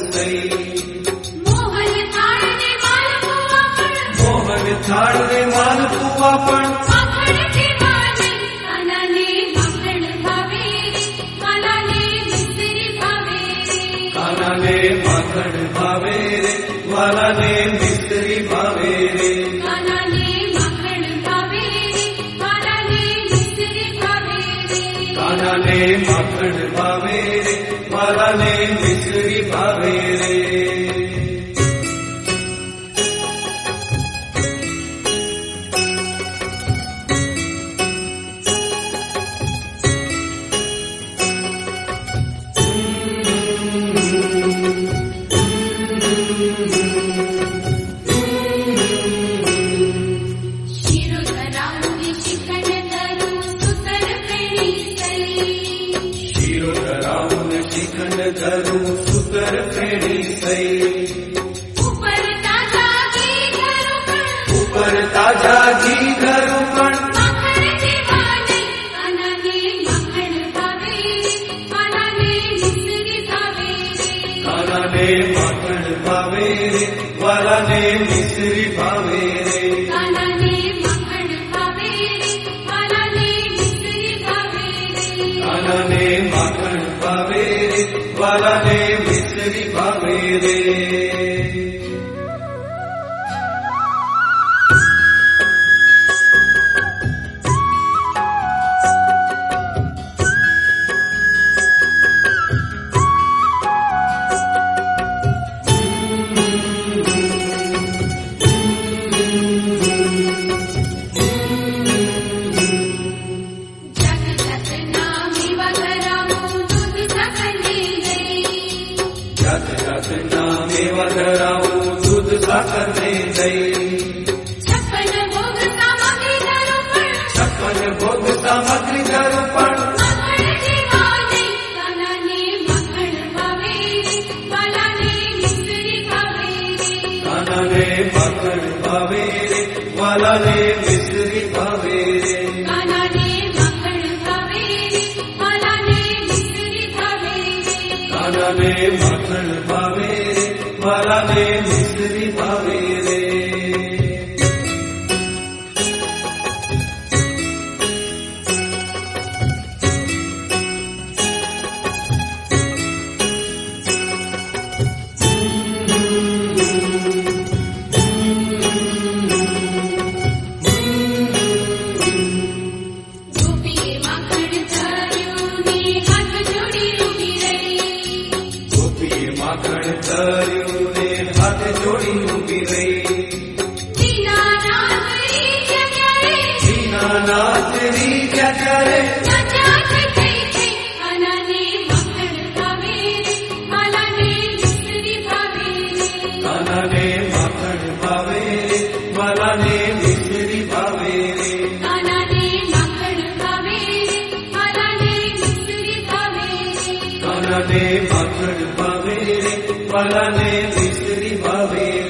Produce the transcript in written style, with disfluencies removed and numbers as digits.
सई। मोहन थाळ दे मालपुआ पण, मोहन थाळ दे मालपुआ पण, माखण ठेवाने कानाने माखण भावे रे, कानाने मिसरी भावे रे, कानाने माखण भावे रे, वालाने मिसरी भावे रे, कानाने माखण भावे रे, कानाने मिसरी भावे रे, कानाने माखण भावे रे, वालाने मिसरी भावे रे। शिरोधराऊने शिखण धरू सुतर फेणी सई, शिरोधराऊन शिखंड धरू सुतर फेणी सई। ऊपर ताजा घी धरू पण, ऊपर ताजा घी धरू पण, माखण ठेवाने कानाने माखण भावे रे, कानाने मिसरी भावे रे, कानाने माखण भावे रे, वालाने मिसरी भावे रे, कानाने माखण भावे रे, कानाने मिसरी भावे रे, कानाने माखण भावे रे, वालाने मिसरी भावे रे। जग जग नामी वगरामो दूध सकने गई, जात जात नामे वगराऊ दूध साखर ने दई। छप्पन भोग सामग्री धरू पण, छप्पन भोग सामग्री धरू पण, माखण ठेवाने कानाने माखण भावे रे, वालाने मिसरी भावे रे, कानाने माखण भावे रे, वालाने मिसरी भावे रे, कानाने माखण भावे रे, वालाने मिसरी भावे रे, कानाने माखण भावे रे, वालाने मिसरी भावे रे। गोपीए माखण धर्यूने हाथ जोडी उभी रही, गोपी माखण धर्यू ने हाथ जोड़ी उभी रही। दीनानाथ री क्या करे, दीनानाथ री क्या करे, नाचात થઈ થઈ કાનાને માખણ ભાવે રે, વાલાને મિસરી ભાવે રે, कानाने माखण भावे रे, वालाने मिसरी भावे रे, कानाने माखण भावे रे, वालाने मिसरी भावे रे, कानाने माखण भावे रे, वालाने मिसरी भावे